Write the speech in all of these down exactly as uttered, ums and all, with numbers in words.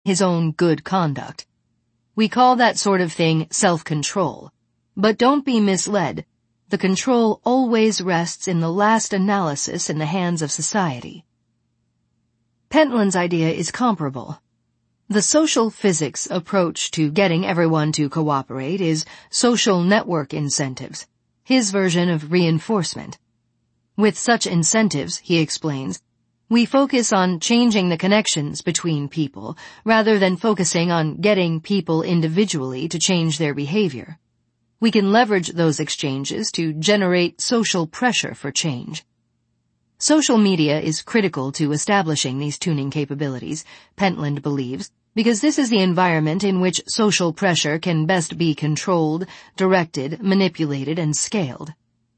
his own good conduct. We call that sort of thing self-control. But don't be misled. The control always rests in the last analysis in the hands of society. Pentland's idea is comparable. The social physics approach to getting everyone to cooperate is social network incentives, his version of reinforcement. With such incentives, he explains, we focus on changing the connections between people rather than focusing on getting people individually to change their behavior. We can leverage those exchanges to generate social pressure for change. Social media is critical to establishing these tuning capabilities, Pentland believes, because this is the environment in which social pressure can best be controlled, directed, manipulated, and scaled.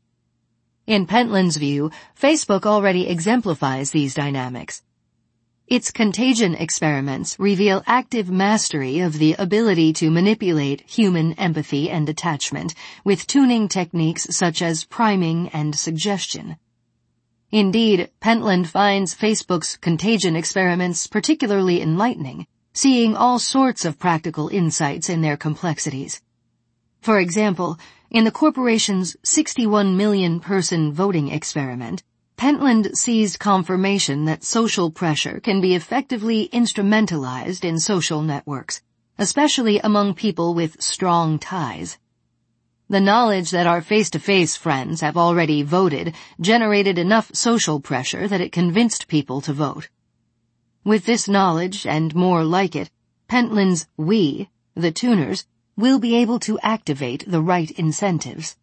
In Pentland's view, Facebook already exemplifies these dynamics. Its contagion experiments reveal active mastery of the ability to manipulate human empathy and attachment with tuning techniques such as priming and suggestion. Indeed, Pentland finds Facebook's contagion experiments particularly enlightening, seeing all sorts of practical insights in their complexities. For example, in the corporation's sixty-one million person voting experiment, Pentland seized confirmation that social pressure can be effectively instrumentalized in social networks, especially among people with strong ties. The knowledge that our face-to-face friends have already voted generated enough social pressure that it convinced people to vote. With this knowledge, and more like it, Pentland's we, the tuners, will be able to activate the right incentives.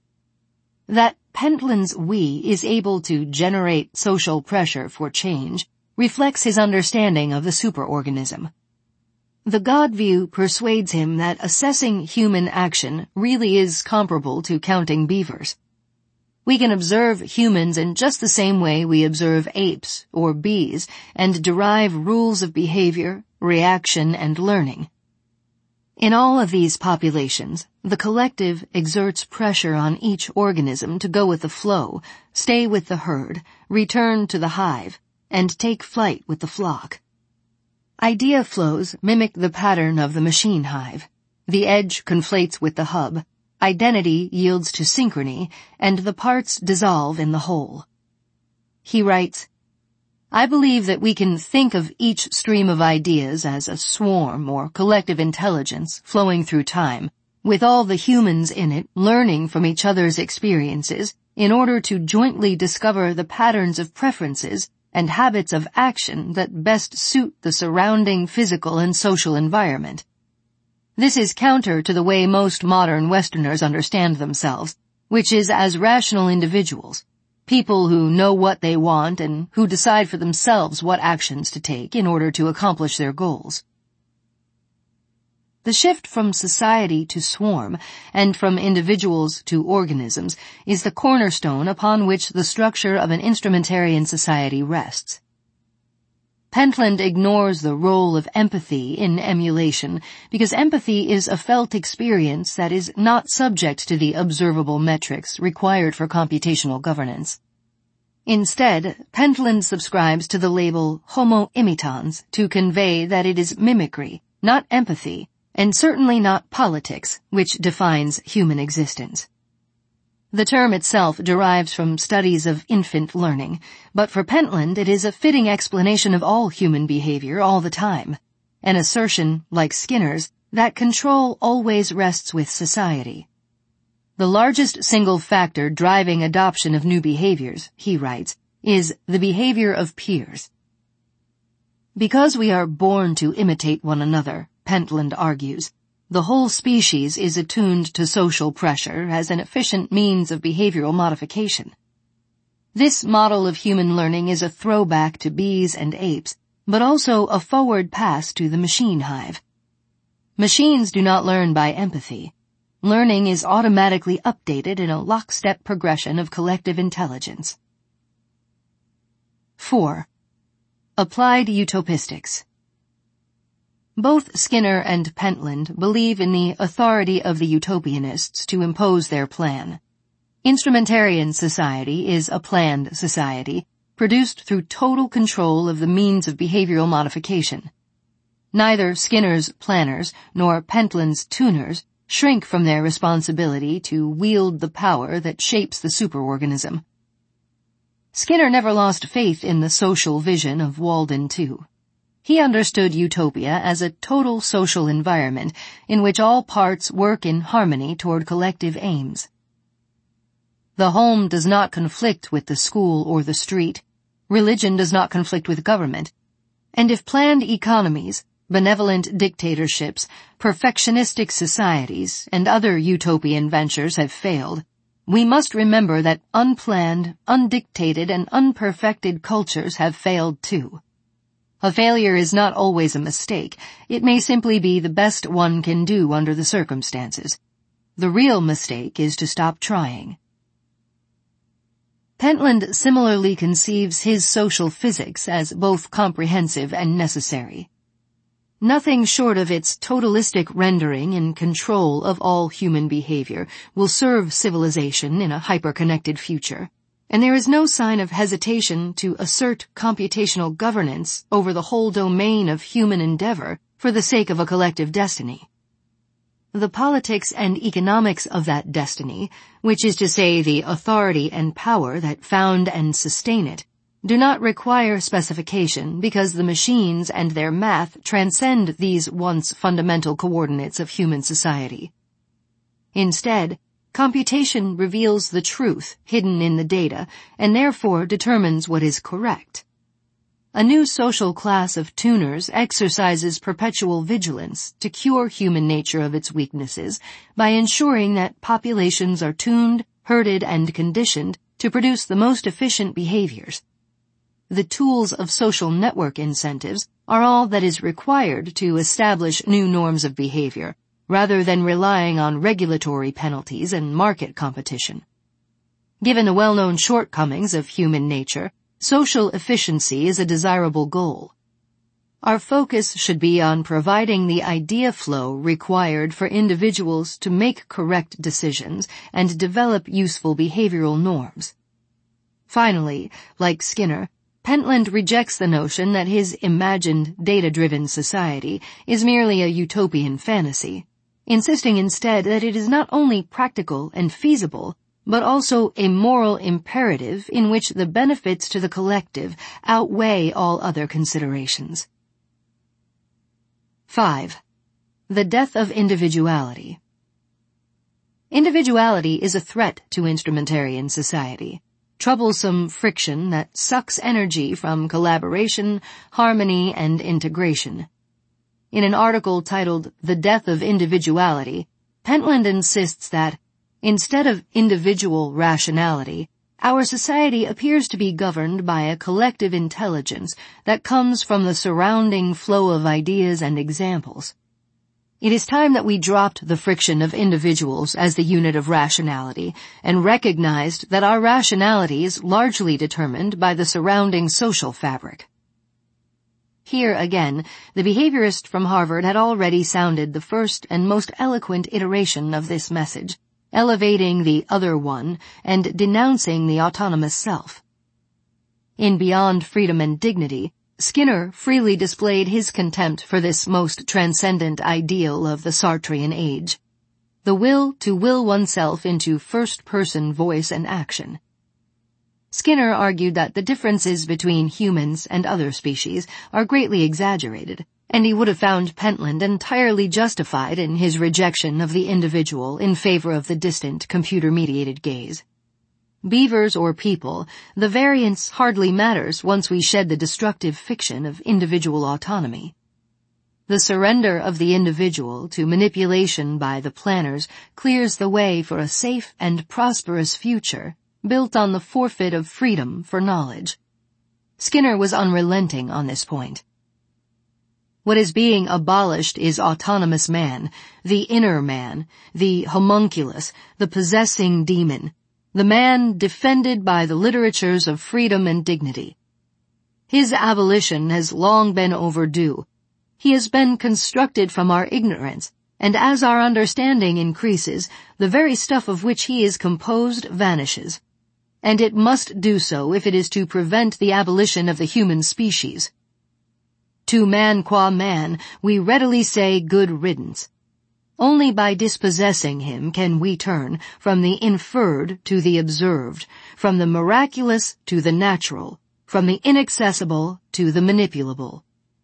That Pentland's we is able to generate social pressure for change reflects his understanding of the superorganism. The God view persuades him that assessing human action really is comparable to counting beavers. We can observe humans in just the same way we observe apes or bees and derive rules of behavior, reaction, and learning. In all of these populations, the collective exerts pressure on each organism to go with the flow, stay with the herd, return to the hive, and take flight with the flock. Idea flows mimic the pattern of the machine hive. The edge conflates with the hub, identity yields to synchrony, and the parts dissolve in the whole. He writes, I believe that we can think of each stream of ideas as a swarm or collective intelligence flowing through time, with all the humans in it learning from each other's experiences in order to jointly discover the patterns of preferences and habits of action that best suit the surrounding physical and social environment. This is counter to the way most modern Westerners understand themselves, which is as rational individuals, people who know what they want and who decide for themselves what actions to take in order to accomplish their goals. The shift from society to swarm and from individuals to organisms is the cornerstone upon which the structure of an instrumentarian society rests. Pentland ignores the role of empathy in emulation because empathy is a felt experience that is not subject to the observable metrics required for computational governance. Instead, Pentland subscribes to the label homo imitans to convey that it is mimicry, not empathy, and certainly not politics, which defines human existence. The term itself derives from studies of infant learning, but for Pentland it is a fitting explanation of all human behavior all the time, an assertion, like Skinner's, that control always rests with society. The largest single factor driving adoption of new behaviors, he writes, is the behavior of peers. Because we are born to imitate one another, Pentland argues, the whole species is attuned to social pressure as an efficient means of behavioral modification. This model of human learning is a throwback to bees and apes, but also a forward pass to the machine hive. Machines do not learn by empathy. Learning is automatically updated in a lockstep progression of collective intelligence. four. Applied Utopistics. Both Skinner and Pentland believe in the authority of the utopianists to impose their plan. Instrumentarian society is a planned society, produced through total control of the means of behavioral modification. Neither Skinner's planners nor Pentland's tuners shrink from their responsibility to wield the power that shapes the superorganism. Skinner never lost faith in the social vision of Walden two. He understood utopia as a total social environment in which all parts work in harmony toward collective aims. The home does not conflict with the school or the street. Religion does not conflict with government. And if planned economies, benevolent dictatorships, perfectionistic societies, and other utopian ventures have failed, we must remember that unplanned, undictated, and unperfected cultures have failed too. A failure is not always a mistake. It may simply be the best one can do under the circumstances. The real mistake is to stop trying. Pentland similarly conceives his social physics as both comprehensive and necessary. Nothing short of its totalistic rendering and control of all human behavior will serve civilization in a hyper-connected future, and there is no sign of hesitation to assert computational governance over the whole domain of human endeavor for the sake of a collective destiny. The politics and economics of that destiny, which is to say the authority and power that found and sustain it, do not require specification because the machines and their math transcend these once fundamental coordinates of human society. Instead, computation reveals the truth hidden in the data and therefore determines what is correct. A new social class of tuners exercises perpetual vigilance to cure human nature of its weaknesses by ensuring that populations are tuned, herded, and conditioned to produce the most efficient behaviors. The tools of social network incentives are all that is required to establish new norms of behavior, rather than relying on regulatory penalties and market competition. Given the well-known shortcomings of human nature, social efficiency is a desirable goal. Our focus should be on providing the idea flow required for individuals to make correct decisions and develop useful behavioral norms. Finally, like Skinner, Pentland rejects the notion that his imagined data-driven society is merely a utopian fantasy, insisting instead that it is not only practical and feasible, but also a moral imperative in which the benefits to the collective outweigh all other considerations. five. The death of individuality. Individuality is a threat to instrumentarian society, troublesome friction that sucks energy from collaboration, harmony, and integration. In an article titled The Death of Individuality, Pentland insists that, instead of individual rationality, our society appears to be governed by a collective intelligence that comes from the surrounding flow of ideas and examples. It is time that we dropped the friction of individuals as the unit of rationality and recognized that our rationality is largely determined by the surrounding social fabric. Here again, the behaviorist from Harvard had already sounded the first and most eloquent iteration of this message, elevating the other one and denouncing the autonomous self. In Beyond Freedom and Dignity, Skinner freely displayed his contempt for this most transcendent ideal of the Sartrean age, the will to will oneself into first-person voice and action. Skinner argued that the differences between humans and other species are greatly exaggerated, and he would have found Pentland entirely justified in his rejection of the individual in favor of the distant computer-mediated gaze. Beavers or people, the variance hardly matters once we shed the destructive fiction of individual autonomy. The surrender of the individual to manipulation by the planners clears the way for a safe and prosperous future built on the forfeit of freedom for knowledge. Skinner was unrelenting on this point. What is being abolished is autonomous man, the inner man, the homunculus, the possessing demon, the man defended by the literatures of freedom and dignity. His abolition has long been overdue. He has been constructed from our ignorance, and as our understanding increases, the very stuff of which he is composed vanishes. And it must do so if it is to prevent the abolition of the human species. To man qua man, we readily say good riddance. Only by dispossessing him can we turn from the inferred to the observed, from the miraculous to the natural, from the inaccessible to the manipulable.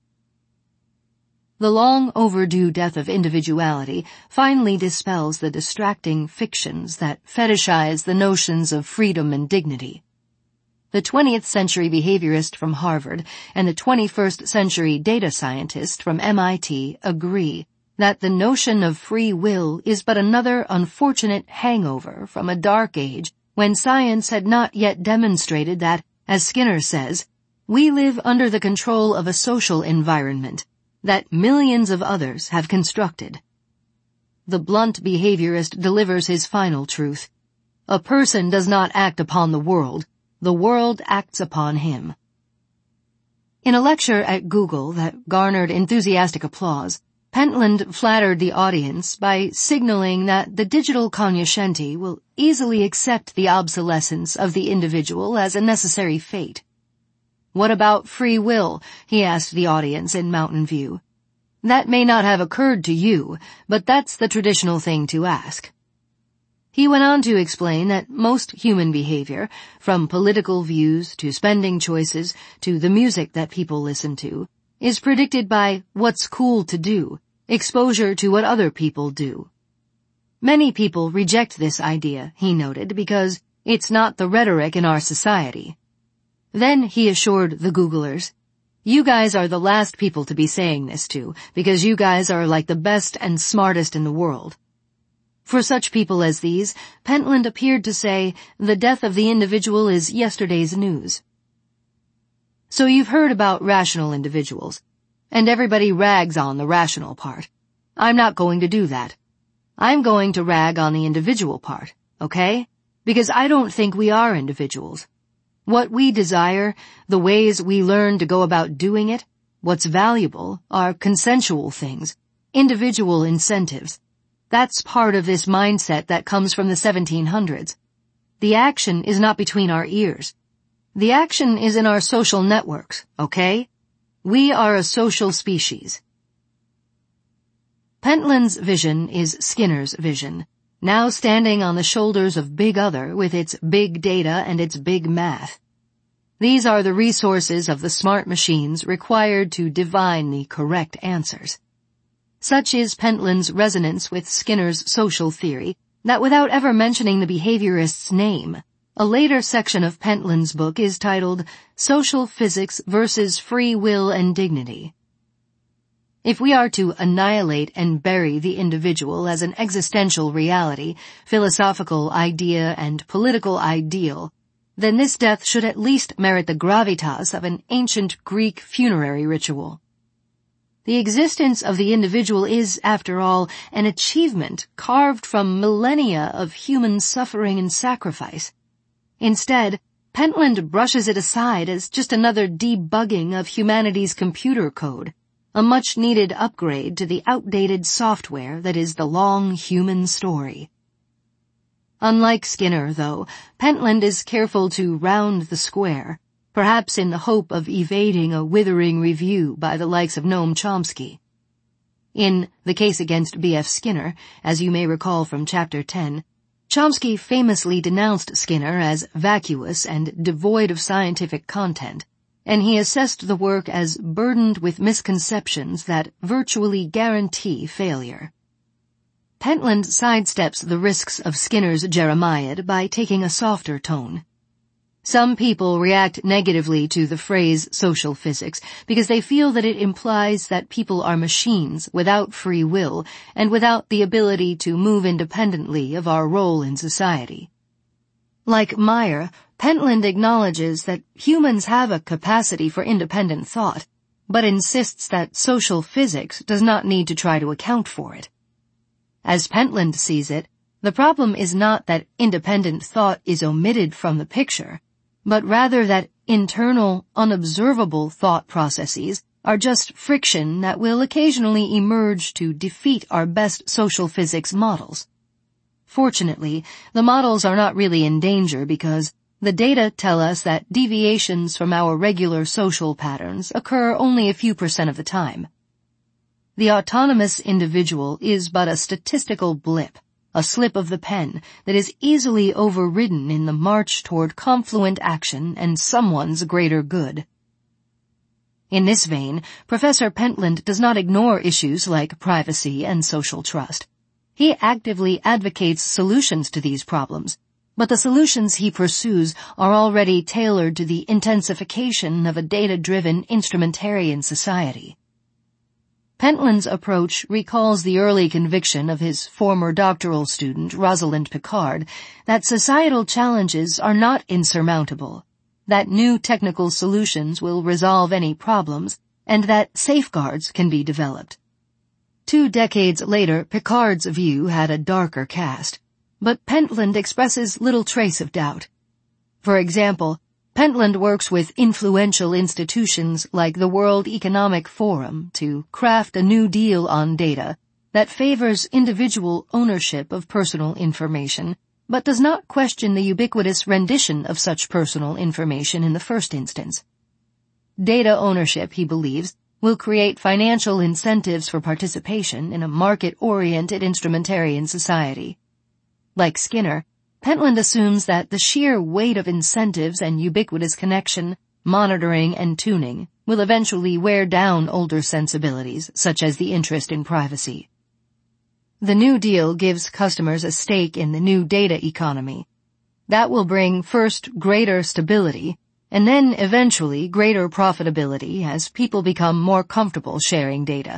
The long overdue death of individuality finally dispels the distracting fictions that fetishize the notions of freedom and dignity. The twentieth century behaviorist from Harvard and the twenty-first century data scientist from M I T agree that the notion of free will is but another unfortunate hangover from a dark age when science had not yet demonstrated that, as Skinner says, we live under the control of a social environment that millions of others have constructed. The blunt behaviorist delivers his final truth. A person does not act upon the world. The world acts upon him. In a lecture at Google that garnered enthusiastic applause, Pentland flattered the audience by signaling that the digital cognoscenti will easily accept the obsolescence of the individual as a necessary fate. What about free will? He asked the audience in Mountain View. That may not have occurred to you, but that's the traditional thing to ask. He went on to explain that most human behavior, from political views to spending choices to the music that people listen to, is predicted by what's cool to do, exposure to what other people do. Many people reject this idea, he noted, because it's not the rhetoric in our society. Then he assured the Googlers, "You guys are the last people to be saying this to, because you guys are like the best and smartest in the world." For such people as these, Pentland appeared to say, the death of the individual is yesterday's news. So you've heard about rational individuals, and everybody rags on the rational part. I'm not going to do that. I'm going to rag on the individual part, okay? Because I don't think we are individuals. What we desire, the ways we learn to go about doing it, what's valuable, are consensual things, individual incentives. That's part of this mindset that comes from the seventeen hundreds. The action is not between our ears. The action is in our social networks, okay? We are a social species. Pentland's vision is Skinner's vision, now standing on the shoulders of Big Other with its big data and its big math. These are the resources of the smart machines required to divine the correct answers. Such is Pentland's resonance with Skinner's social theory that without ever mentioning the behaviorist's name, a later section of Pentland's book is titled Social Physics versus Free Will and Dignity. If we are to annihilate and bury the individual as an existential reality, philosophical idea, and political ideal, then this death should at least merit the gravitas of an ancient Greek funerary ritual. The existence of the individual is, after all, an achievement carved from millennia of human suffering and sacrifice. Instead, Pentland brushes it aside as just another debugging of humanity's computer code, a much-needed upgrade to the outdated software that is the long human story. Unlike Skinner, though, Pentland is careful to round the square, perhaps in the hope of evading a withering review by the likes of Noam Chomsky. In The Case Against B F Skinner, as you may recall from Chapter ten, Chomsky famously denounced Skinner as vacuous and devoid of scientific content, and he assessed the work as burdened with misconceptions that virtually guarantee failure. Pentland sidesteps the risks of Skinner's Jeremiad by taking a softer tone. Some people react negatively to the phrase social physics because they feel that it implies that people are machines without free will and without the ability to move independently of our role in society. Like Meyer, Pentland acknowledges that humans have a capacity for independent thought, but insists that social physics does not need to try to account for it. As Pentland sees it, the problem is not that independent thought is omitted from the picture, but rather that internal, unobservable thought processes are just friction that will occasionally emerge to defeat our best social physics models. Fortunately, the models are not really in danger because The data tell us that deviations from our regular social patterns occur only a few percent of the time. The autonomous individual is but a statistical blip, a slip of the pen that is easily overridden in the march toward confluent action and someone's greater good. In this vein, Professor Pentland does not ignore issues like privacy and social trust. He actively advocates solutions to these problems, but the solutions he pursues are already tailored to the intensification of a data-driven instrumentarian society. Pentland's approach recalls the early conviction of his former doctoral student, Rosalind Picard, that societal challenges are not insurmountable, that new technical solutions will resolve any problems, and that safeguards can be developed. Two decades later, Picard's view had a darker cast, but Pentland expresses little trace of doubt. For example, Pentland works with influential institutions like the World Economic Forum to craft a new deal on data that favors individual ownership of personal information, but does not question the ubiquitous rendition of such personal information in the first instance. Data ownership, he believes, will create financial incentives for participation in a market-oriented instrumentarian society. Like Skinner, Pentland assumes that the sheer weight of incentives and ubiquitous connection, monitoring, and tuning will eventually wear down older sensibilities, such as the interest in privacy. The New Deal gives customers a stake in the new data economy. That will bring first greater stability, and then eventually greater profitability as people become more comfortable sharing data.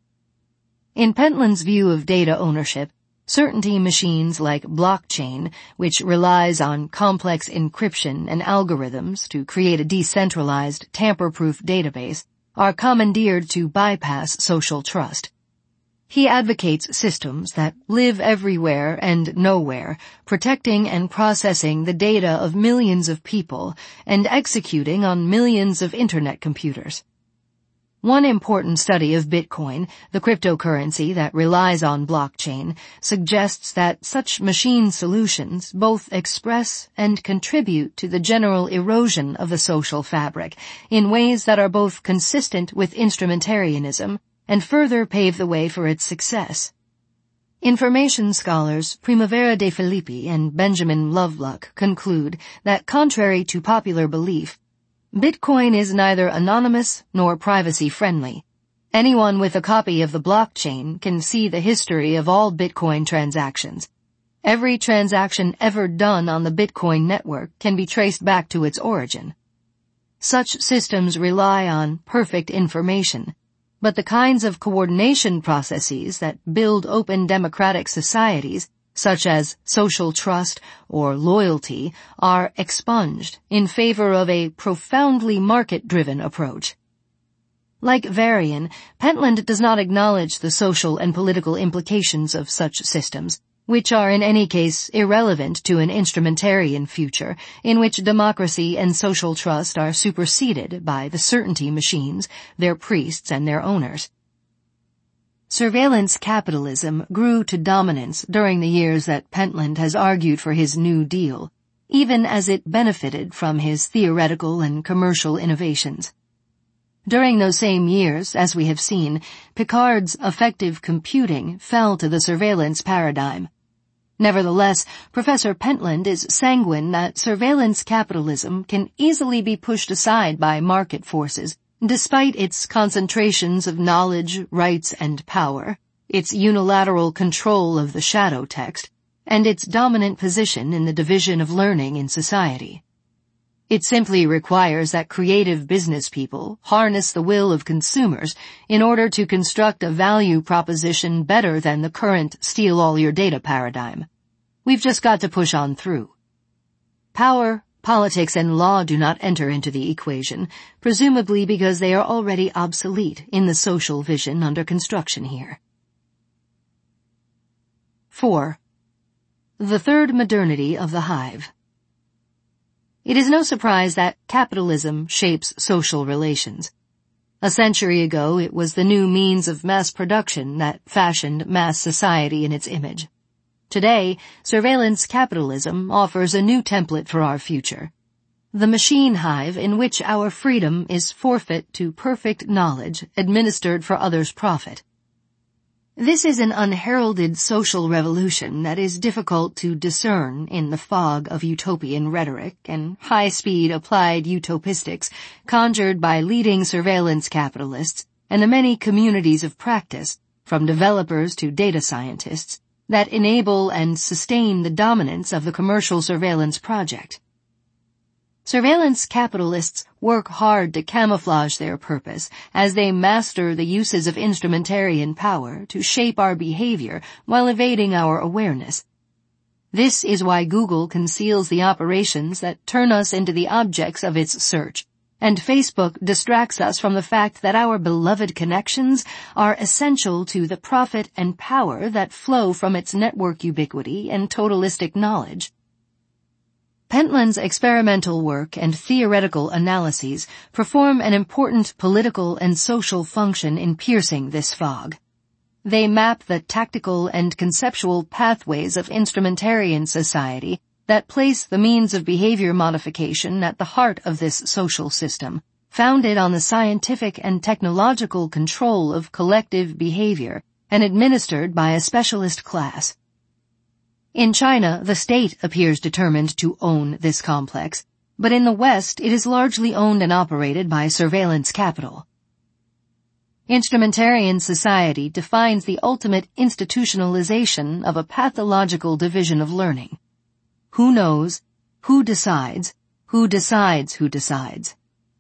In Pentland's view of data ownership, certainty machines like blockchain, which relies on complex encryption and algorithms to create a decentralized, tamper-proof database, are commandeered to bypass social trust. He advocates systems that live everywhere and nowhere, protecting and processing the data of millions of people and executing on millions of Internet computers. One important study of Bitcoin, the cryptocurrency that relies on blockchain, suggests that such machine solutions both express and contribute to the general erosion of the social fabric in ways that are both consistent with instrumentarianism and further pave the way for its success. Information scholars Primavera de Filippi and Benjamin Lovelock conclude that, contrary to popular belief, Bitcoin is neither anonymous nor privacy-friendly. Anyone with a copy of the blockchain can see the history of all Bitcoin transactions. Every transaction ever done on the Bitcoin network can be traced back to its origin. Such systems rely on perfect information, but the kinds of coordination processes that build open democratic societies, such as social trust or loyalty, are expunged in favor of a profoundly market-driven approach. Like Varian, Pentland does not acknowledge the social and political implications of such systems, which are in any case irrelevant to an instrumentarian future in which democracy and social trust are superseded by the certainty machines, their priests, and their owners. Surveillance capitalism grew to dominance during the years that Pentland has argued for his New Deal, even as it benefited from his theoretical and commercial innovations. During those same years, as we have seen, Picard's effective computing fell to the surveillance paradigm. Nevertheless, Professor Pentland is sanguine that surveillance capitalism can easily be pushed aside by market forces, despite its concentrations of knowledge, rights, and power, its unilateral control of the shadow text, and its dominant position in the division of learning in society. It simply requires that creative business people harness the will of consumers in order to construct a value proposition better than the current steal-all-your-data paradigm. We've just got to push on through. Power, politics, and law do not enter into the equation, presumably because they are already obsolete in the social vision under construction here. Four. The third modernity of the hive. It is no surprise that capitalism shapes social relations. A century ago, it was the new means of mass production that fashioned mass society in its image. Today, surveillance capitalism offers a new template for our future. The machine hive in which our freedom is forfeit to perfect knowledge administered for others' profit. This is an unheralded social revolution that is difficult to discern in the fog of utopian rhetoric and high-speed applied utopistics conjured by leading surveillance capitalists and the many communities of practice, from developers to data scientists, that enable and sustain the dominance of the commercial surveillance project. Surveillance capitalists work hard to camouflage their purpose as they master the uses of instrumentarian power to shape our behavior while evading our awareness. This is why Google conceals the operations that turn us into the objects of its search, and Facebook distracts us from the fact that our beloved connections are essential to the profit and power that flow from its network ubiquity and totalistic knowledge. Pentland's experimental work and theoretical analyses perform an important political and social function in piercing this fog. They map the tactical and conceptual pathways of instrumentarian society that place the means of behavior modification at the heart of this social system, founded on the scientific and technological control of collective behavior and administered by a specialist class. In China, the state appears determined to own this complex, but in the West it is largely owned and operated by surveillance capital. Instrumentarian society defines the ultimate institutionalization of a pathological division of learning. Who knows? Who decides? Who decides who decides?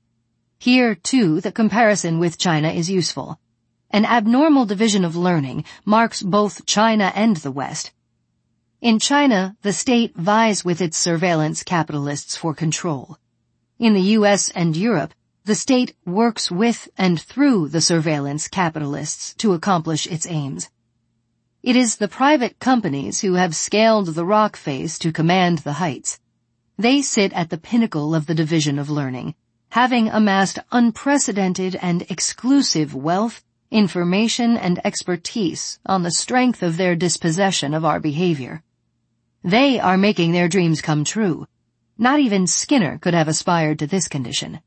Here, too, the comparison with China is useful. An abnormal division of learning marks both China and the West. In China, the state vies with its surveillance capitalists for control. In the U S and Europe, the state works with and through the surveillance capitalists to accomplish its aims. It is the private companies who have scaled the rock face to command the heights. They sit at the pinnacle of the division of learning, having amassed unprecedented and exclusive wealth, information, and expertise on the strength of their dispossession of our behavior. They are making their dreams come true. Not even Skinner could have aspired to this condition.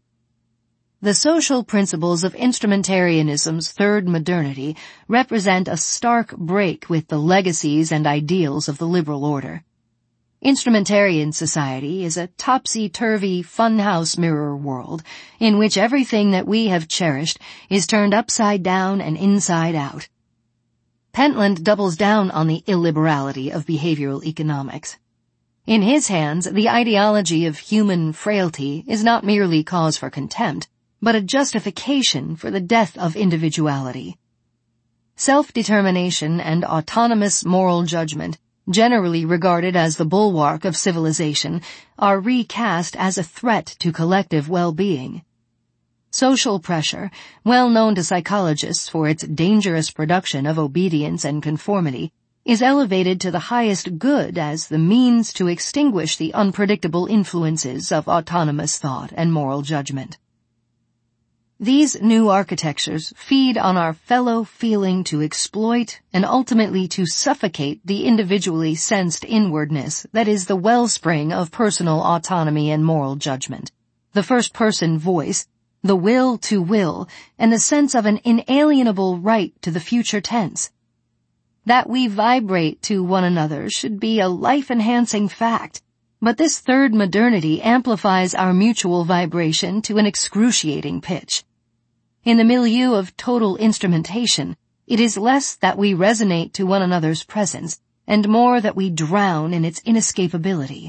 The social principles of instrumentarianism's third modernity represent a stark break with the legacies and ideals of the liberal order. Instrumentarian society is a topsy-turvy funhouse mirror world in which everything that we have cherished is turned upside down and inside out. Pentland doubles down on the illiberality of behavioral economics. In his hands, the ideology of human frailty is not merely cause for contempt, but a justification for the death of individuality. Self-determination and autonomous moral judgment, generally regarded as the bulwark of civilization, are recast as a threat to collective well-being. Social pressure, well known to psychologists for its dangerous production of obedience and conformity, is elevated to the highest good as the means to extinguish the unpredictable influences of autonomous thought and moral judgment. These new architectures feed on our fellow feeling to exploit and ultimately to suffocate the individually sensed inwardness that is the wellspring of personal autonomy and moral judgment, the first-person voice, the will to will, and the sense of an inalienable right to the future tense. That we vibrate to one another should be a life-enhancing fact, but this third modernity amplifies our mutual vibration to an excruciating pitch. In the milieu of total instrumentation, it is less that we resonate to one another's presence, and more that we drown in its inescapability.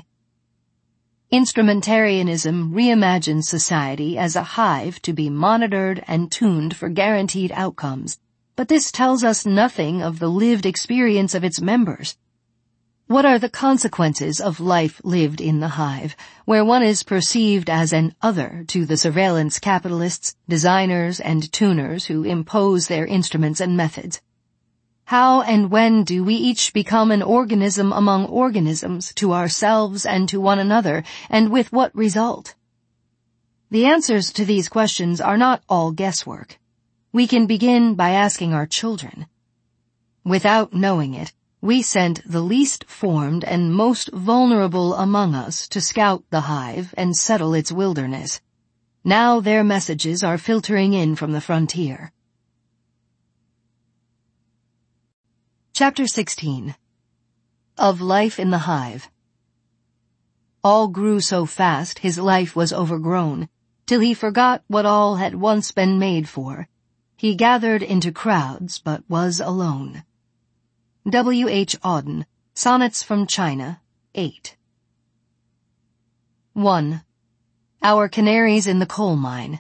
Instrumentarianism reimagines society as a hive to be monitored and tuned for guaranteed outcomes, but this tells us nothing of the lived experience of its members. What are the consequences of life lived in the hive, where one is perceived as an other to the surveillance capitalists, designers, and tuners who impose their instruments and methods? How and when do we each become an organism among organisms to ourselves and to one another, and with what result? The answers to these questions are not all guesswork. We can begin by asking our children. Without knowing it, We sent the least formed and most vulnerable among us to scout the hive and settle its wilderness. Now their messages are filtering in from the frontier. Chapter sixteen. Of Life in the Hive. All grew so fast his life was overgrown, till he forgot what all had once been made for. He gathered into crowds, but was alone. W. H. Auden, Sonnets from China, eight. one. Our Canaries in the Coal Mine.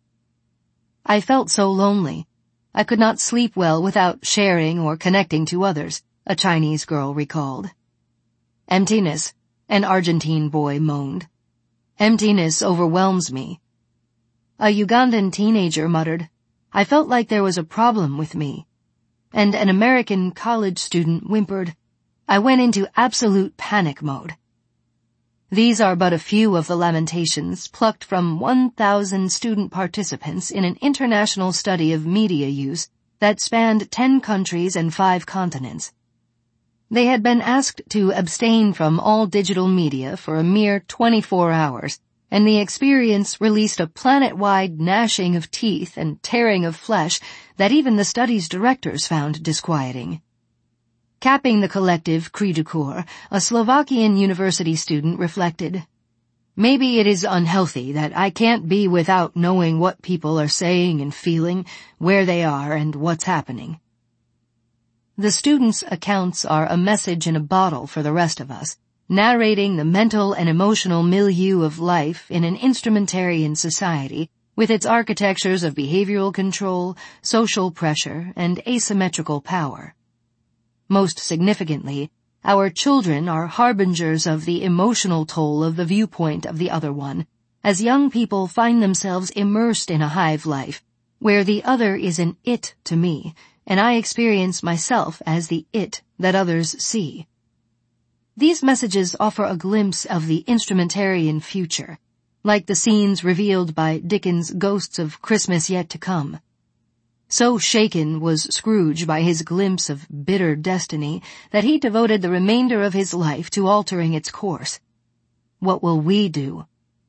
I felt so lonely. I could not sleep well without sharing or connecting to others, a Chinese girl recalled. Emptiness, an Argentine boy moaned. Emptiness overwhelms me. A Ugandan teenager muttered, I felt like there was a problem with me. And an American college student whimpered, I went into absolute panic mode. These are but a few of the lamentations plucked from one thousand student participants in an international study of media use that spanned ten countries and five continents. They had been asked to abstain from all digital media for a mere twenty-four hours, and the experience released a planet-wide gnashing of teeth and tearing of flesh that even the study's directors found disquieting. Capping the collective cri du coeur, a Slovakian university student reflected, Maybe it is unhealthy that I can't be without knowing what people are saying and feeling, where they are, and what's happening. The students' accounts are a message in a bottle for the rest of us, narrating the mental and emotional milieu of life in an instrumentarian society with its architectures of behavioral control, social pressure, and asymmetrical power. Most significantly, our children are harbingers of the emotional toll of the viewpoint of the other one, as young people find themselves immersed in a hive life, where the other is an it to me, and I experience myself as the it that others see. These messages offer a glimpse of the instrumentarian future, like the scenes revealed by Dickens' Ghosts of Christmas Yet to Come. So shaken was Scrooge by his glimpse of bitter destiny that he devoted the remainder of his life to altering its course. What will we do?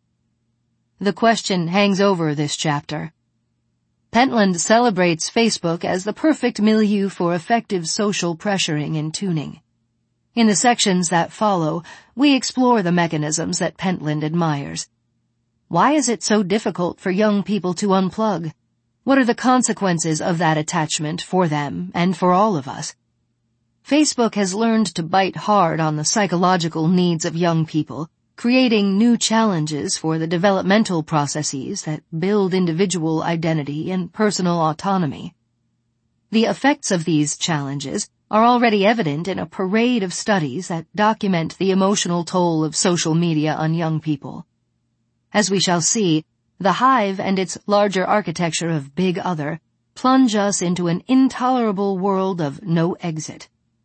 The question hangs over this chapter. Pentland celebrates Facebook as the perfect milieu for effective social pressuring and tuning. In the sections that follow, we explore the mechanisms that Pentland admires. Why is it so difficult for young people to unplug? What are the consequences of that attachment for them and for all of us? Facebook has learned to bite hard on the psychological needs of young people, creating new challenges for the developmental processes that build individual identity and personal autonomy. The effects of these challenges are already evident in a parade of studies that document the emotional toll of social media on young people. As we shall see, the hive and its larger architecture of Big Other plunge us into an intolerable world of no exit.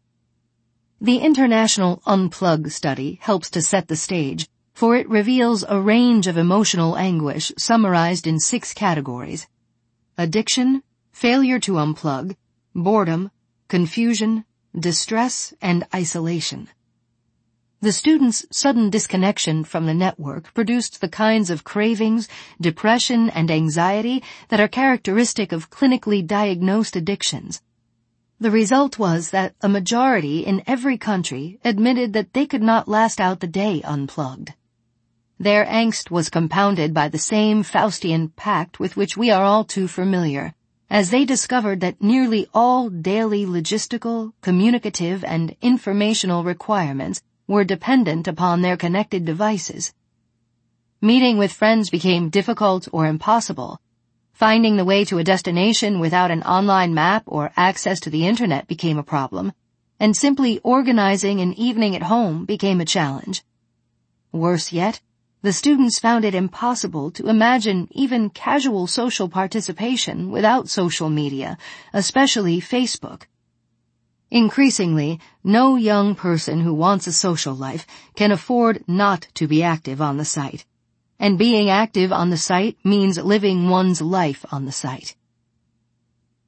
The International Unplug study helps to set the stage, for it reveals a range of emotional anguish summarized in six categories: addiction, failure to unplug, boredom, confusion, distress, and isolation. The students' sudden disconnection from the network produced the kinds of cravings, depression, and anxiety that are characteristic of clinically diagnosed addictions. The result was that a majority in every country admitted that they could not last out the day unplugged. Their angst was compounded by the same Faustian pact with which we are all too familiar, as they discovered that nearly all daily logistical, communicative, and informational requirements were dependent upon their connected devices. Meeting with friends became difficult or impossible. Finding the way to a destination without an online map or access to the internet became a problem, and simply organizing an evening at home became a challenge. Worse yet, the students found it impossible to imagine even casual social participation without social media, especially Facebook. Increasingly, no young person who wants a social life can afford not to be active on the site. And being active on the site means living one's life on the site.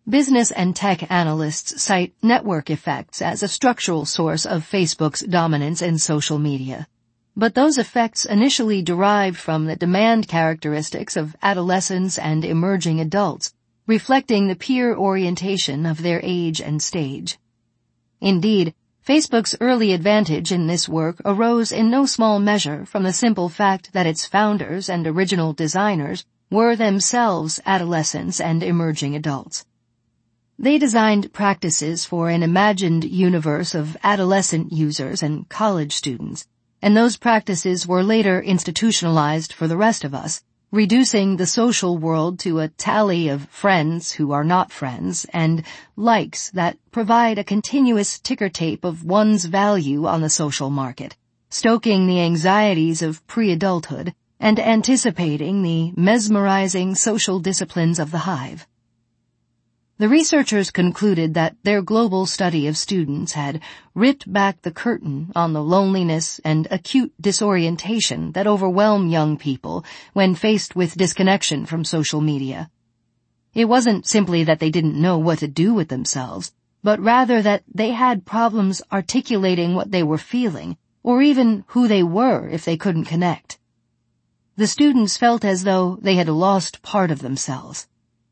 Business and tech analysts cite network effects as a structural source of Facebook's dominance in social media. But those effects initially derived from the demand characteristics of adolescents and emerging adults, reflecting the peer orientation of their age and stage. Indeed, Facebook's early advantage in this work arose in no small measure from the simple fact that its founders and original designers were themselves adolescents and emerging adults. They designed practices for an imagined universe of adolescent users and college students, and those practices were later institutionalized for the rest of us, reducing the social world to a tally of friends who are not friends and likes that provide a continuous ticker tape of one's value on the social market, stoking the anxieties of pre-adulthood and anticipating the mesmerizing social disciplines of the hive. The researchers concluded that their global study of students had ripped back the curtain on the loneliness and acute disorientation that overwhelm young people when faced with disconnection from social media. It wasn't simply that they didn't know what to do with themselves, but rather that they had problems articulating what they were feeling, or even who they were if they couldn't connect. The students felt as though they had lost part of themselves.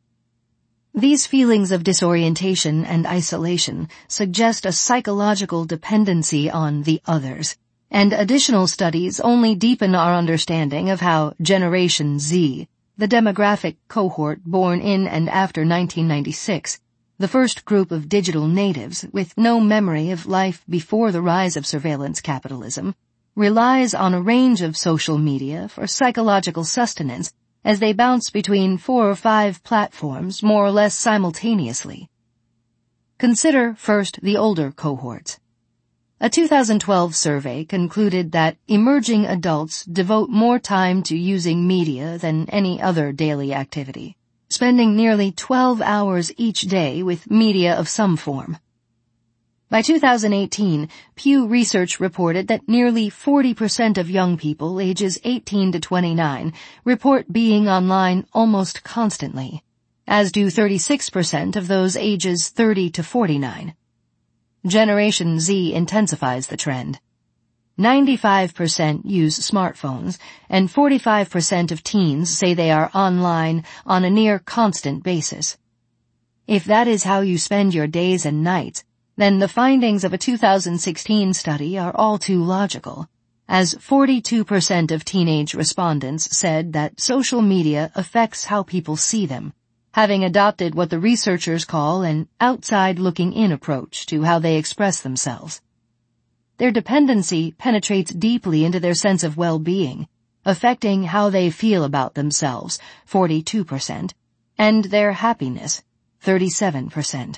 These feelings of disorientation and isolation suggest a psychological dependency on the others, and additional studies only deepen our understanding of how Generation Z, the demographic cohort born in and after nineteen ninety-six, the first group of digital natives with no memory of life before the rise of surveillance capitalism, relies on a range of social media for psychological sustenance as they bounce between four or five platforms more or less simultaneously. Consider first the older cohorts. A two thousand twelve survey concluded that emerging adults devote more time to using media than any other daily activity, spending nearly twelve hours each day with media of some form. By two thousand eighteen, Pew Research reported that nearly forty percent of young people ages eighteen to twenty-nine report being online almost constantly, as do thirty-six percent of those ages thirty to forty-nine. Generation Z intensifies the trend. ninety-five percent use smartphones, and forty-five percent of teens say they are online on a near constant basis. If that is how you spend your days and nights, then the findings of a two thousand sixteen study are all too logical, as forty-two percent of teenage respondents said that social media affects how people see them, having adopted what the researchers call an outside-looking-in approach to how they express themselves. Their dependency penetrates deeply into their sense of well-being, affecting how they feel about themselves, forty-two percent, and their happiness, thirty-seven percent.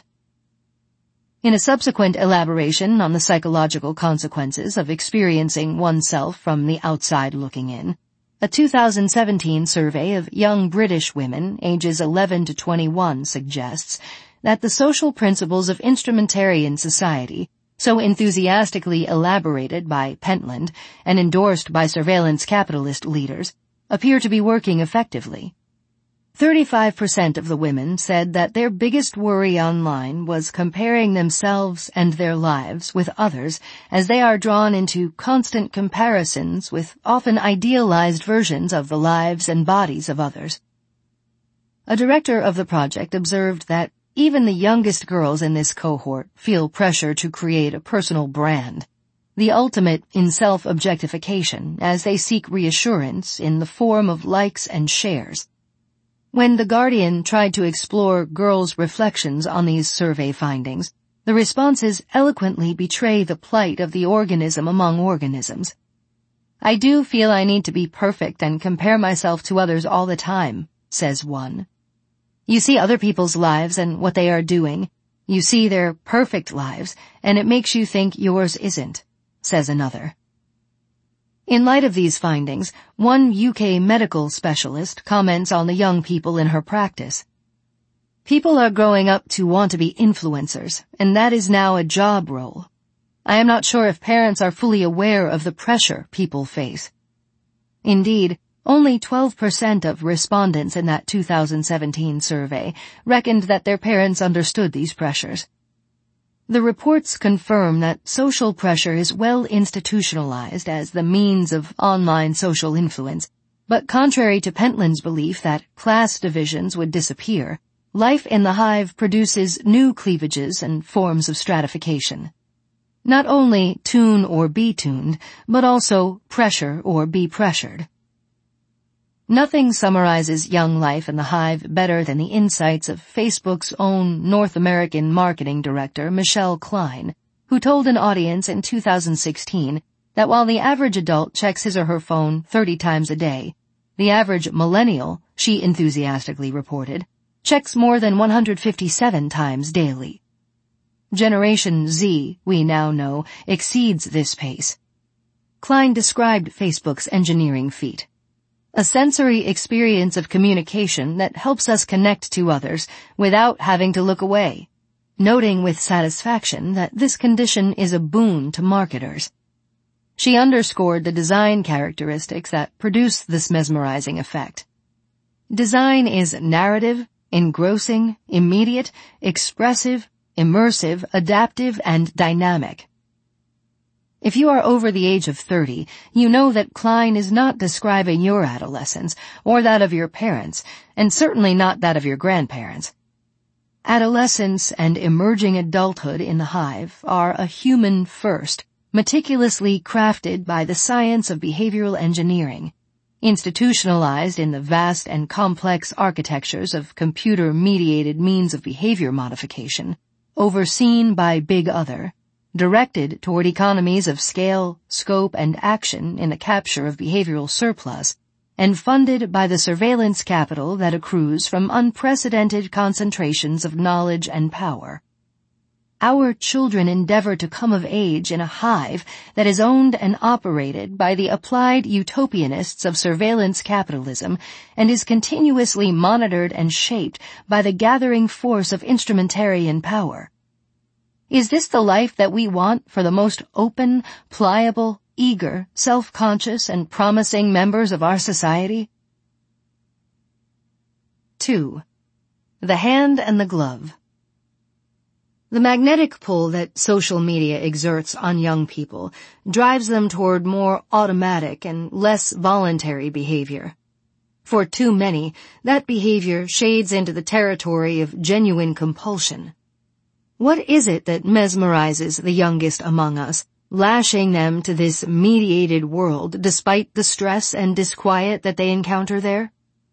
In a subsequent elaboration on the psychological consequences of experiencing oneself from the outside looking in, a two thousand seventeen survey of young British women ages eleven to twenty-one suggests that the social principles of instrumentarian society, so enthusiastically elaborated by Pentland and endorsed by surveillance capitalist leaders, appear to be working effectively. thirty-five percent of the women said that their biggest worry online was comparing themselves and their lives with others as they are drawn into constant comparisons with often idealized versions of the lives and bodies of others. A director of the project observed that even the youngest girls in this cohort feel pressure to create a personal brand, the ultimate in self-objectification, as they seek reassurance in the form of likes and shares. When The Guardian tried to explore girls' reflections on these survey findings, the responses eloquently betray the plight of the organism among organisms. "I do feel I need to be perfect and compare myself to others all the time," says one. "You see other people's lives and what they are doing. You see their perfect lives, and it makes you think yours isn't," says another. In light of these findings, one U K medical specialist comments on the young people in her practice. "People are growing up to want to be influencers, and that is now a job role. I am not sure if parents are fully aware of the pressure people face. Indeed, Only twelve percent of respondents in that two thousand seventeen survey reckoned that their parents understood these pressures. The reports confirm that social pressure is well institutionalized as the means of online social influence, but contrary to Pentland's belief that class divisions would disappear, life in the hive produces new cleavages and forms of stratification. Not only tune or be tuned, but also pressure or be pressured. Nothing summarizes young life in the hive better than the insights of Facebook's own North American marketing director, Michelle Klein, who told an audience in two thousand sixteen that while the average adult checks his or her phone thirty times a day, the average millennial, she enthusiastically reported, checks more than one hundred fifty-seven times daily. Generation Z, we now know, exceeds this pace. Klein described Facebook's engineering feat: a sensory experience of communication that helps us connect to others without having to look away, noting with satisfaction that this condition is a boon to marketers. She underscored the design characteristics that produce this mesmerizing effect. Design is narrative, engrossing, immediate, expressive, immersive, adaptive, and dynamic. If you are over the age of thirty, you know that Klein is not describing your adolescence or that of your parents, and certainly not that of your grandparents. Adolescence and emerging adulthood in the hive are a human first, meticulously crafted by the science of behavioral engineering, institutionalized in the vast and complex architectures of computer-mediated means of behavior modification, overseen by Big Other, directed toward economies of scale, scope, and action in the capture of behavioral surplus, and funded by the surveillance capital that accrues from unprecedented concentrations of knowledge and power. Our children endeavor to come of age in a hive that is owned and operated by the applied utopianists of surveillance capitalism and is continuously monitored and shaped by the gathering force of instrumentarian power. Is this the life that we want for the most open, pliable, eager, self-conscious, and promising members of our society? Two. The hand and the glove. The magnetic pull that social media exerts on young people drives them toward more automatic and less voluntary behavior. For too many, that behavior shades into the territory of genuine compulsion. What is it that mesmerizes the youngest among us, lashing them to this mediated world despite the stress and disquiet that they encounter there?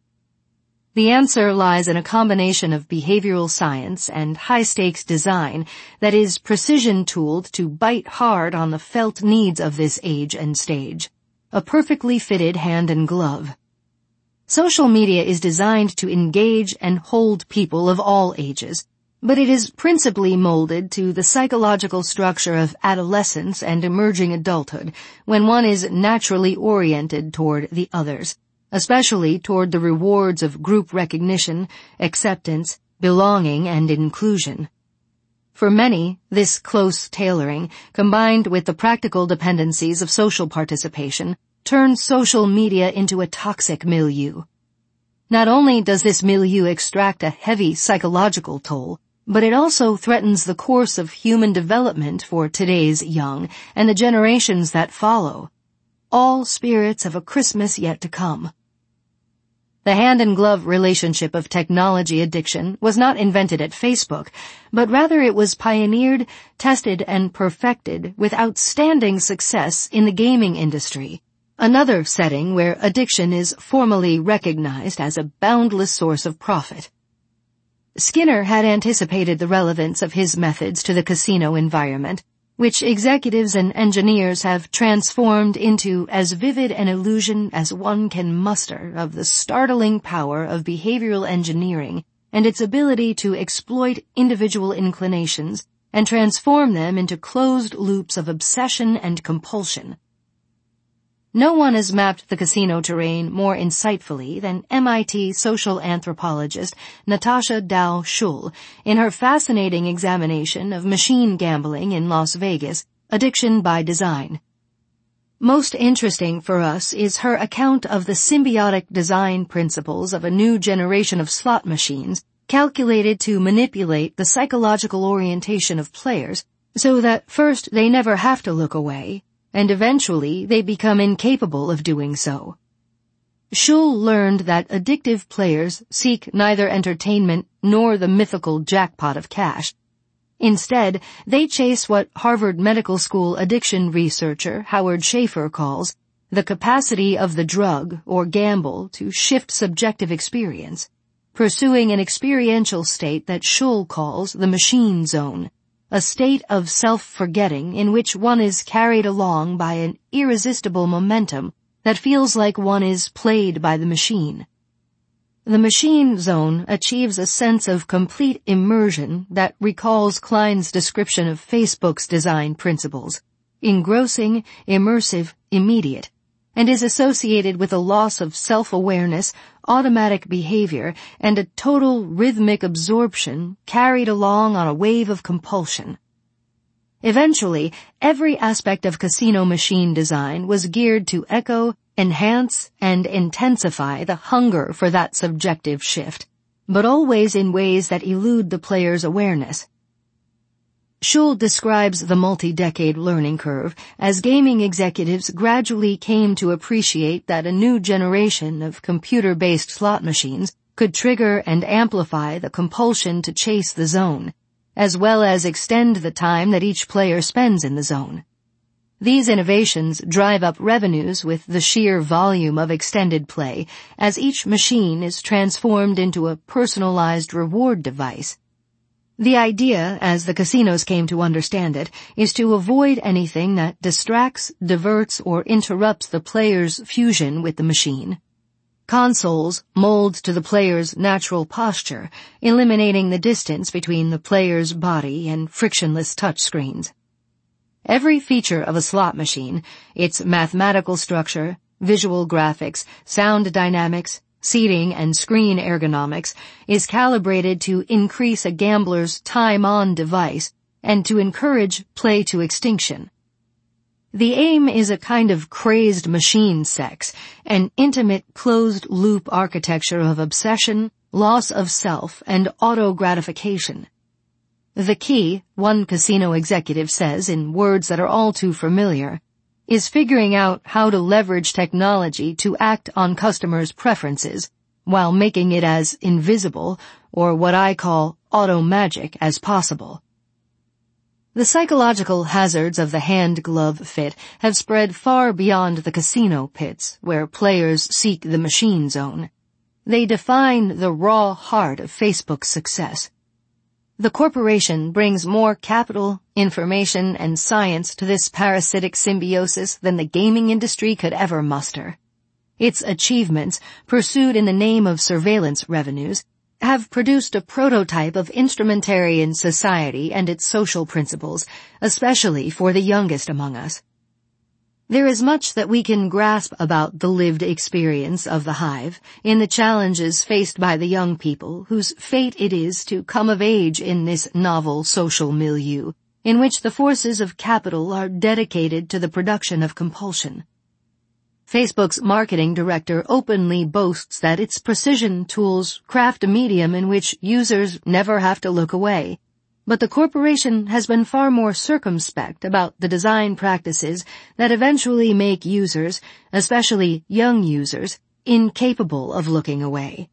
The answer lies in a combination of behavioral science and high-stakes design that is precision-tooled to bite hard on the felt needs of this age and stage, a perfectly fitted hand and glove. Social media is designed to engage and hold people of all ages, but it is principally molded to the psychological structure of adolescence and emerging adulthood when one is naturally oriented toward the others, especially toward the rewards of group recognition, acceptance, belonging, and inclusion. For many, this close tailoring, combined with the practical dependencies of social participation, turns social media into a toxic milieu. Not only does this milieu extract a heavy psychological toll, but it also threatens the course of human development for today's young and the generations that follow, all spirits of a Christmas yet to come. The hand-and-glove relationship of technology addiction was not invented at Facebook, but rather it was pioneered, tested, and perfected with outstanding success in the gaming industry, another setting where addiction is formally recognized as a boundless source of profit. Skinner had anticipated the relevance of his methods to the casino environment, which executives and engineers have transformed into as vivid an illusion as one can muster of the startling power of behavioral engineering and its ability to exploit individual inclinations and transform them into closed loops of obsession and compulsion. No one has mapped the casino terrain more insightfully than M I T social anthropologist Natasha Dow Schull in her fascinating examination of machine gambling in Las Vegas, Addiction by Design. Most interesting for us is her account of the symbiotic design principles of a new generation of slot machines calculated to manipulate the psychological orientation of players so that first they never have to look away, and eventually they become incapable of doing so. Schull learned that addictive players seek neither entertainment nor the mythical jackpot of cash. Instead, they chase what Harvard Medical School addiction researcher Howard Schaefer calls the capacity of the drug or gamble to shift subjective experience, pursuing an experiential state that Schull calls the machine zone, a state of self-forgetting in which one is carried along by an irresistible momentum that feels like one is played by the machine. The machine zone achieves a sense of complete immersion that recalls Klein's description of Facebook's design principles, engrossing, immersive, immediate, and is associated with a loss of self-awareness, automatic behavior, and a total rhythmic absorption carried along on a wave of compulsion. Eventually, every aspect of casino machine design was geared to echo, enhance, and intensify the hunger for that subjective shift, but always in ways that elude the player's awareness. Schull describes the multi-decade learning curve as gaming executives gradually came to appreciate that a new generation of computer-based slot machines could trigger and amplify the compulsion to chase the zone, as well as extend the time that each player spends in the zone. These innovations drive up revenues with the sheer volume of extended play as each machine is transformed into a personalized reward device. The idea, as the casinos came to understand it, is to avoid anything that distracts, diverts, or interrupts the player's fusion with the machine. Consoles mold to the player's natural posture, eliminating the distance between the player's body and frictionless touchscreens. Every feature of a slot machine, its mathematical structure, visual graphics, sound dynamics, seating, and screen ergonomics, is calibrated to increase a gambler's time on device and to encourage play to extinction. The aim is a kind of crazed machine sex, an intimate closed-loop architecture of obsession, loss of self, and auto-gratification. The key, one casino executive says in words that are all too familiar, is figuring out how to leverage technology to act on customers' preferences while making it as invisible, or what I call auto-magic, as possible. The psychological hazards of the hand-glove fit have spread far beyond the casino pits, where players seek the machine zone. They define the raw heart of Facebook's success. The corporation brings more capital, information, and science to this parasitic symbiosis than the gaming industry could ever muster. Its achievements, pursued in the name of surveillance revenues, have produced a prototype of instrumentarian society and its social principles, especially for the youngest among us. There is much that we can grasp about the lived experience of the hive in the challenges faced by the young people whose fate it is to come of age in this novel social milieu, in which the forces of capital are dedicated to the production of compulsion. Facebook's marketing director openly boasts that its precision tools craft a medium in which users never have to look away. But the corporation has been far more circumspect about the design practices that eventually make users, especially young users, incapable of looking away.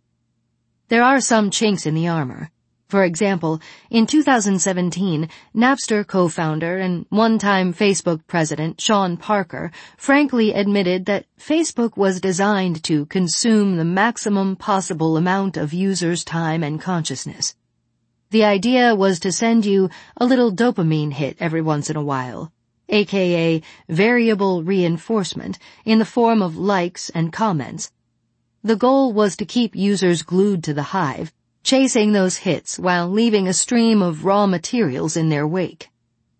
There are some chinks in the armor. For example, in two thousand seventeen, Napster co-founder and one-time Facebook president Sean Parker frankly admitted that Facebook was designed to consume the maximum possible amount of users' time and consciousness. The idea was to send you a little dopamine hit every once in a while, aka variable reinforcement, in the form of likes and comments. The goal was to keep users glued to the hive, chasing those hits while leaving a stream of raw materials in their wake.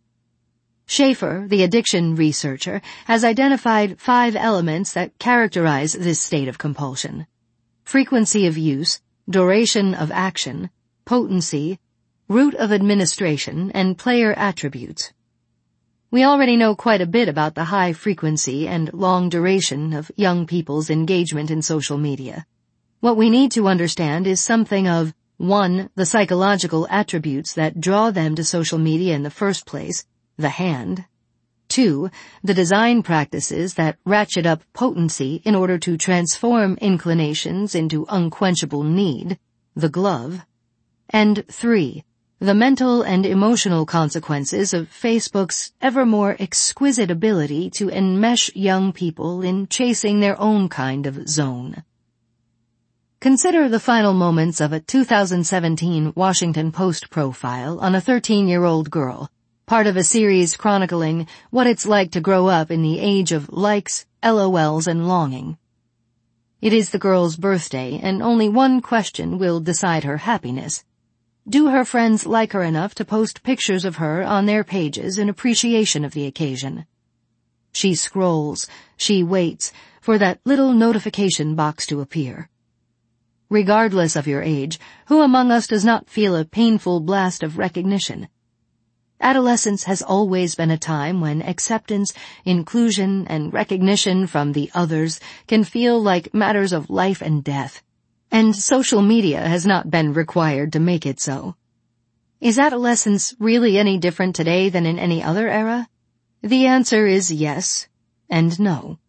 Schaefer, the addiction researcher, has identified five elements that characterize this state of compulsion: frequency of use, duration of action, potency, route of administration, and player attributes. We already know quite a bit about the high frequency and long duration of young people's engagement in social media. What we need to understand is something of, one, the psychological attributes that draw them to social media in the first place, the hand. Two, the design practices that ratchet up potency in order to transform inclinations into unquenchable need, the glove. And three, the mental and emotional consequences of Facebook's ever more exquisite ability to enmesh young people in chasing their own kind of zone. Consider the final moments of a two thousand seventeen Washington Post profile on a thirteen-year-old girl, part of a series chronicling what it's like to grow up in the age of likes, L O Ls, and longing. It is the girl's birthday, and only one question will decide her happiness. Do her friends like her enough to post pictures of her on their pages in appreciation of the occasion? She scrolls, she waits for that little notification box to appear. Regardless of your age, who among us does not feel a painful blast of recognition? Adolescence has always been a time when acceptance, inclusion, and recognition from the others can feel like matters of life and death, and social media has not been required to make it so. Is adolescence really any different today than in any other era? The answer is yes and no.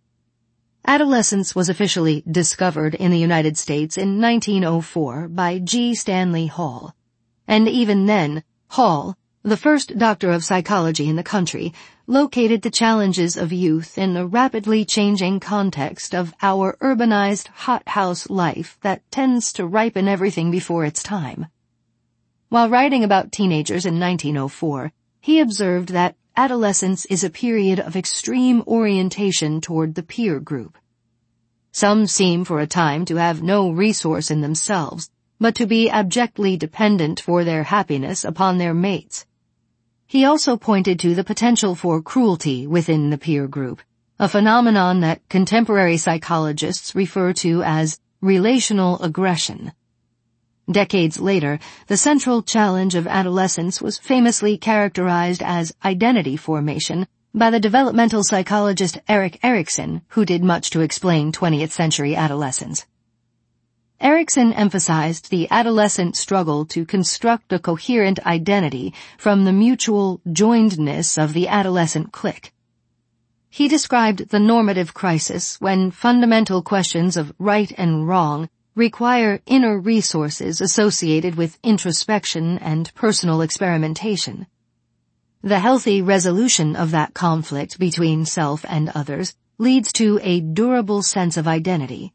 Adolescence was officially discovered in the United States in nineteen oh four by G. Stanley Hall. And even then, Hall, the first doctor of psychology in the country, located the challenges of youth in the rapidly changing context of our urbanized hothouse life that tends to ripen everything before its time. While writing about teenagers in nineteen oh four, he observed that adolescence is a period of extreme orientation toward the peer group. Some seem for a time to have no resource in themselves, but to be abjectly dependent for their happiness upon their mates. He also pointed to the potential for cruelty within the peer group, a phenomenon that contemporary psychologists refer to as relational aggression. Decades later, the central challenge of adolescence was famously characterized as identity formation by the developmental psychologist Erik Erikson, who did much to explain twentieth century adolescence. Erikson emphasized the adolescent struggle to construct a coherent identity from the mutual joinedness of the adolescent clique. He described the normative crisis when fundamental questions of right and wrong require inner resources associated with introspection and personal experimentation. The healthy resolution of that conflict between self and others leads to a durable sense of identity.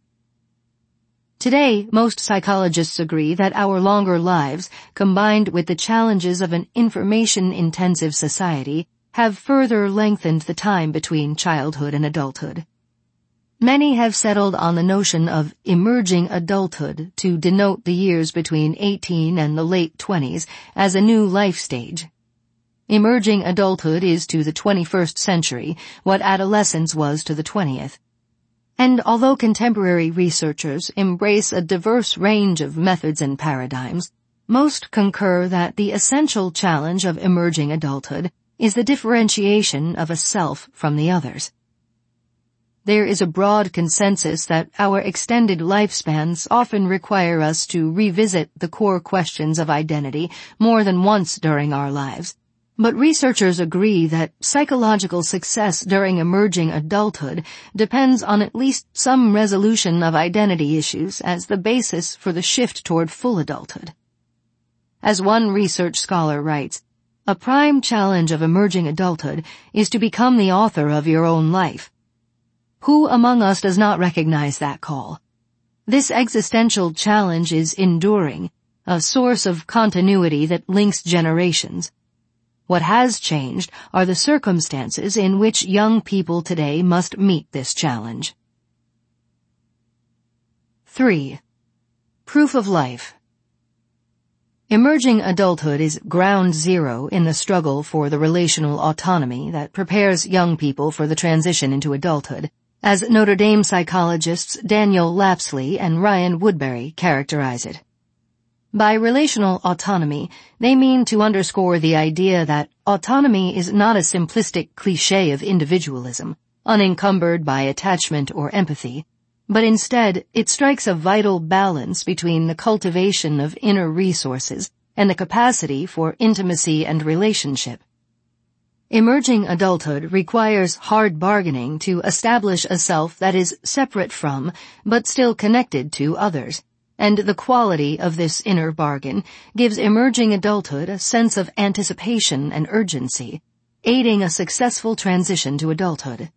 Today, most psychologists agree that our longer lives, combined with the challenges of an information-intensive society, have further lengthened the time between childhood and adulthood. Many have settled on the notion of emerging adulthood to denote the years between eighteen and the late twenties as a new life stage. Emerging adulthood is to the twenty-first century what adolescence was to the twentieth. And although contemporary researchers embrace a diverse range of methods and paradigms, most concur that the essential challenge of emerging adulthood is the differentiation of a self from the others. There is a broad consensus that our extended lifespans often require us to revisit the core questions of identity more than once during our lives. But researchers agree that psychological success during emerging adulthood depends on at least some resolution of identity issues as the basis for the shift toward full adulthood. As one research scholar writes, a prime challenge of emerging adulthood is to become the author of your own life. Who among us does not recognize that call? This existential challenge is enduring, a source of continuity that links generations. What has changed are the circumstances in which young people today must meet this challenge. Three. Proof of life. Emerging adulthood is ground zero in the struggle for the relational autonomy that prepares young people for the transition into adulthood, as Notre Dame psychologists Daniel Lapsley and Ryan Woodbury characterize it. By relational autonomy, they mean to underscore the idea that autonomy is not a simplistic cliché of individualism, unencumbered by attachment or empathy, but instead it strikes a vital balance between the cultivation of inner resources and the capacity for intimacy and relationship. Emerging adulthood requires hard bargaining to establish a self that is separate from, but still connected to others, and the quality of this inner bargain gives emerging adulthood a sense of anticipation and urgency, aiding a successful transition to adulthood.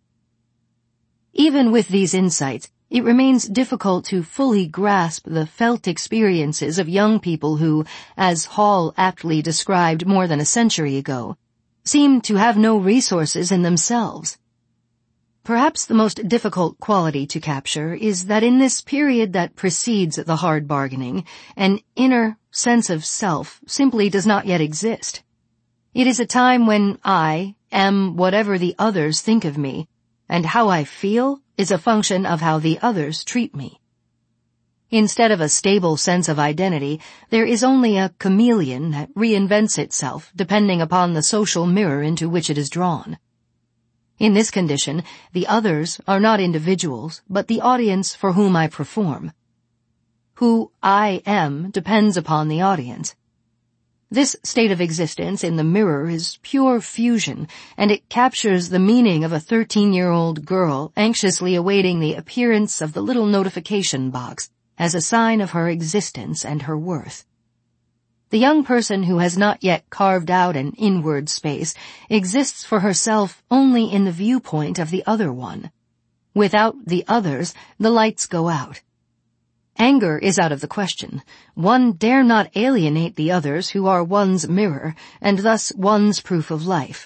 Even with these insights, it remains difficult to fully grasp the felt experiences of young people who, as Hall aptly described more than a century ago, seem to have no resources in themselves. Perhaps the most difficult quality to capture is that in this period that precedes the hard bargaining, an inner sense of self simply does not yet exist. It is a time when I am whatever the others think of me, and how I feel is a function of how the others treat me. Instead of a stable sense of identity, there is only a chameleon that reinvents itself depending upon the social mirror into which it is drawn. In this condition, the others are not individuals, but the audience for whom I perform. Who I am depends upon the audience. This state of existence in the mirror is pure fusion, and it captures the meaning of a thirteen-year-old girl anxiously awaiting the appearance of the little notification box as a sign of her existence and her worth. The young person who has not yet carved out an inward space exists for herself only in the viewpoint of the other one. Without the others, the lights go out. Anger is out of the question. One dare not alienate the others who are one's mirror, and thus one's proof of life.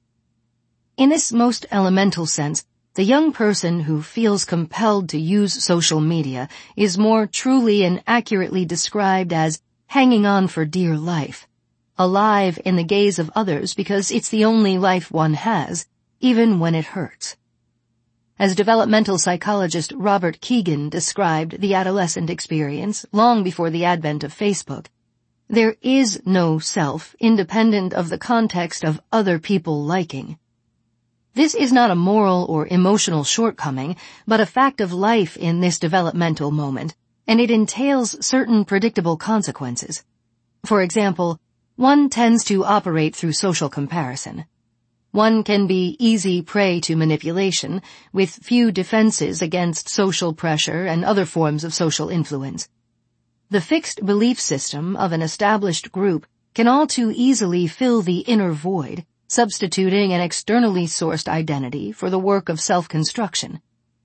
In this most elemental sense, the young person who feels compelled to use social media is more truly and accurately described as hanging on for dear life, alive in the gaze of others because it's the only life one has, even when it hurts. As developmental psychologist Robert Kegan described the adolescent experience long before the advent of Facebook, there is no self independent of the context of other people liking. This is not a moral or emotional shortcoming, but a fact of life in this developmental moment, and it entails certain predictable consequences. For example, one tends to operate through social comparison. One can be easy prey to manipulation, with few defenses against social pressure and other forms of social influence. The fixed belief system of an established group can all too easily fill the inner void, substituting an externally sourced identity for the work of self-construction.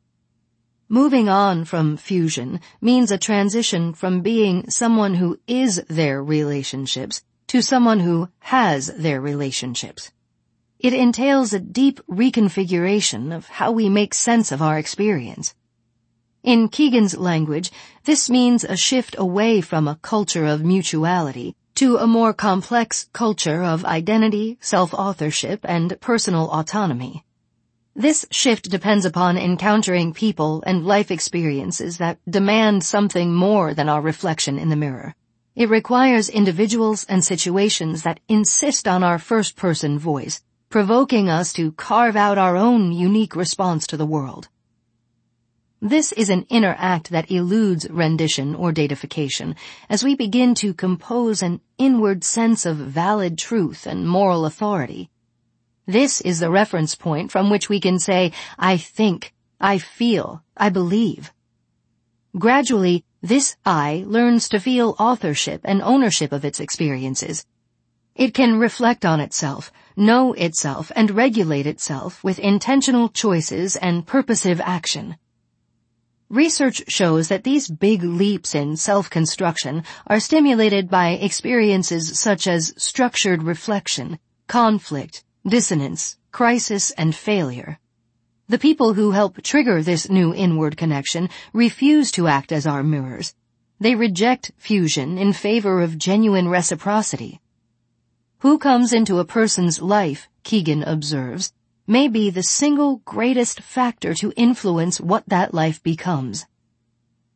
Moving on from fusion means a transition from being someone who is their relationships to someone who has their relationships. It entails a deep reconfiguration of how we make sense of our experience. In Kegan's language, this means a shift away from a culture of mutuality to a more complex culture of identity, self-authorship, and personal autonomy. This shift depends upon encountering people and life experiences that demand something more than our reflection in the mirror. It requires individuals and situations that insist on our first-person voice, provoking us to carve out our own unique response to the world. This is an inner act that eludes rendition or deification as we begin to compose an inward sense of valid truth and moral authority. This is the reference point from which we can say, I think, I feel, I believe. Gradually, this I learns to feel authorship and ownership of its experiences. It can reflect on itself, know itself, and regulate itself with intentional choices and purposive action. Research shows that these big leaps in self-construction are stimulated by experiences such as structured reflection, conflict, dissonance, crisis, and failure. The people who help trigger this new inward connection refuse to act as our mirrors. They reject fusion in favor of genuine reciprocity. Who comes into a person's life, Kegan observes, may be the single greatest factor to influence what that life becomes.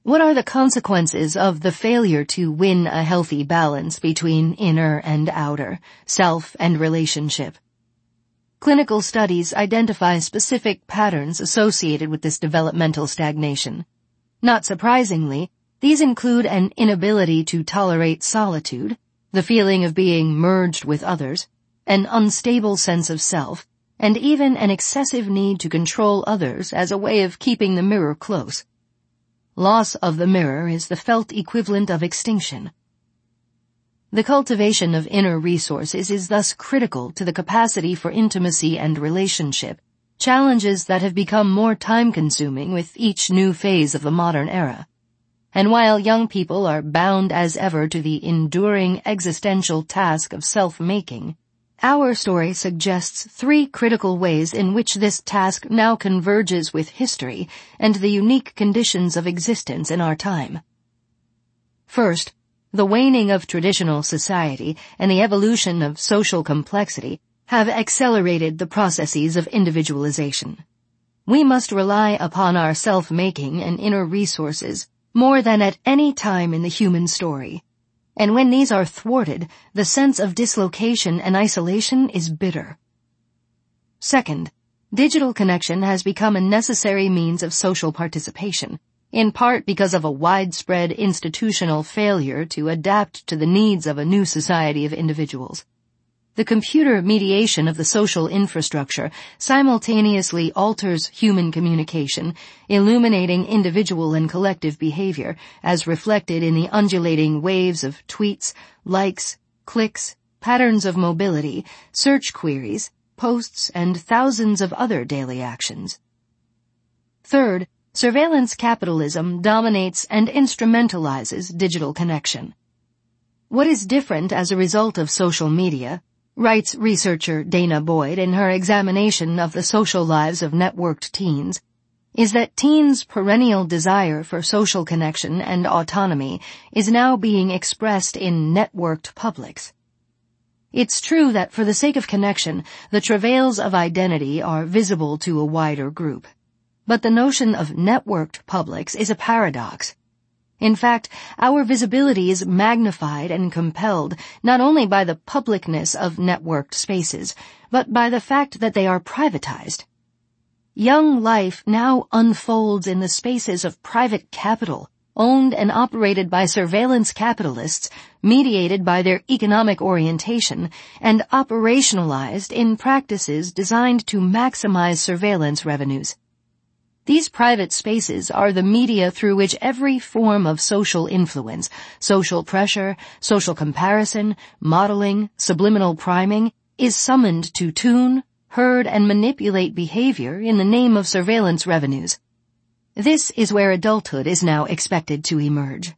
What are the consequences of the failure to win a healthy balance between inner and outer, self and relationship? Clinical studies identify specific patterns associated with this developmental stagnation. Not surprisingly, these include an inability to tolerate solitude, the feeling of being merged with others, an unstable sense of self, and even an excessive need to control others as a way of keeping the mirror close. Loss of the mirror is the felt equivalent of extinction. The cultivation of inner resources is thus critical to the capacity for intimacy and relationship, challenges that have become more time-consuming with each new phase of the modern era. And while young people are bound as ever to the enduring existential task of self-making, our story suggests three critical ways in which this task now converges with history and the unique conditions of existence in our time. First, the waning of traditional society and the evolution of social complexity have accelerated the processes of individualization. We must rely upon our self-making and inner resources more than at any time in the human story. And when these are thwarted, the sense of dislocation and isolation is bitter. Second, digital connection has become a necessary means of social participation, in part because of a widespread institutional failure to adapt to the needs of a new society of individuals. The computer mediation of the social infrastructure simultaneously alters human communication, illuminating individual and collective behavior as reflected in the undulating waves of tweets, likes, clicks, patterns of mobility, search queries, posts, and thousands of other daily actions. Third, surveillance capitalism dominates and instrumentalizes digital connection. What is different as a result of social media, writes researcher Dana Boyd in her examination of the social lives of networked teens, is that teens' perennial desire for social connection and autonomy is now being expressed in networked publics. It's true that for the sake of connection, the travails of identity are visible to a wider group. But the notion of networked publics is a paradox. In fact, our visibility is magnified and compelled not only by the publicness of networked spaces, but by the fact that they are privatized. Young life now unfolds in the spaces of private capital, owned and operated by surveillance capitalists, mediated by their economic orientation, and operationalized in practices designed to maximize surveillance revenues. These private spaces are the media through which every form of social influence, social pressure, social comparison, modeling, subliminal priming, is summoned to tune, herd, and manipulate behavior in the name of surveillance revenues. This is where adulthood is now expected to emerge.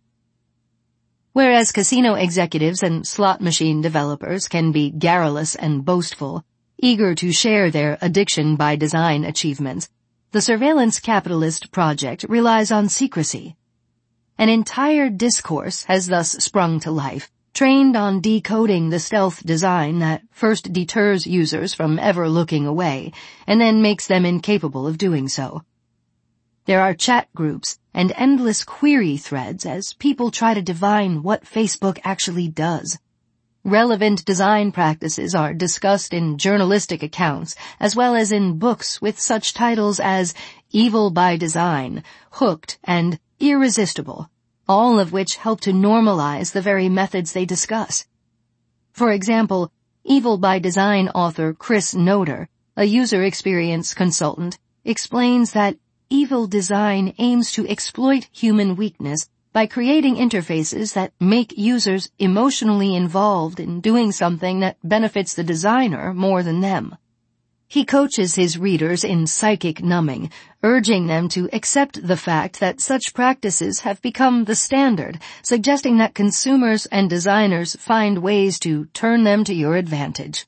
Whereas casino executives and slot machine developers can be garrulous and boastful, eager to share their addiction by design achievements, the surveillance capitalist project relies on secrecy. An entire discourse has thus sprung to life, trained on decoding the stealth design that first deters users from ever looking away, and then makes them incapable of doing so. There are chat groups and endless query threads as people try to divine what Facebook actually does. Relevant design practices are discussed in journalistic accounts as well as in books with such titles as Evil by Design, Hooked, and Irresistible, all of which help to normalize the very methods they discuss. For example, Evil by Design author Chris Noder, a user experience consultant, explains that evil design aims to exploit human weakness by creating interfaces that make users emotionally involved in doing something that benefits the designer more than them. He coaches his readers in psychic numbing, urging them to accept the fact that such practices have become the standard, suggesting that consumers and designers find ways to turn them to your advantage.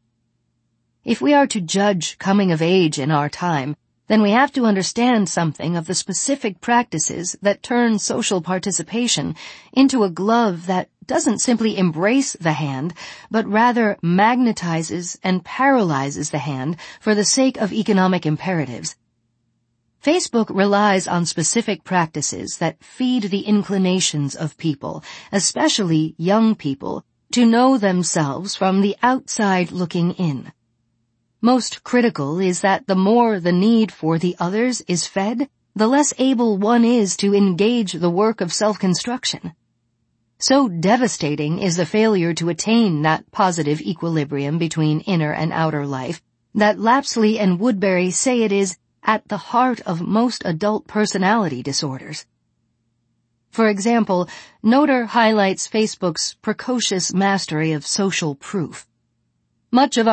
If we are to judge coming of age in our time, then we have to understand something of the specific practices that turn social participation into a glove that doesn't simply embrace the hand, but rather magnetizes and paralyzes the hand for the sake of economic imperatives. Facebook relies on specific practices that feed the inclinations of people, especially young people, to know themselves from the outside looking in. Most critical is that the more the need for the others is fed, the less able one is to engage the work of self-construction. So devastating is the failure to attain that positive equilibrium between inner and outer life that Lapsley and Woodbury say it is at the heart of most adult personality disorders. For example, Noter highlights Facebook's precocious mastery of social proof. Much of